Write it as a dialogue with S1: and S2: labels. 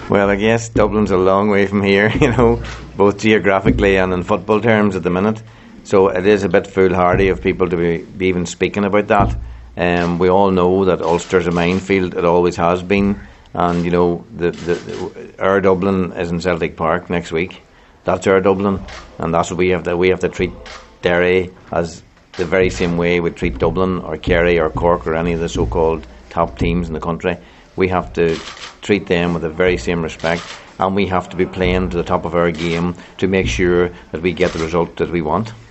S1: Well, I guess Dublin's a long way from here, both geographically and in football terms at the minute. So it is a bit foolhardy of people to be even speaking about that. We all know that Ulster's a minefield; it always has been. And our Dublin is in Celtic Park next week. That's our Dublin, and that's what we have to treat Derry as the very same way we treat Dublin or Kerry or Cork or any of the so-called top teams in the country. We have to treat them with the very same respect, and we have to be playing to the top of our game to make sure that we get the result that we want.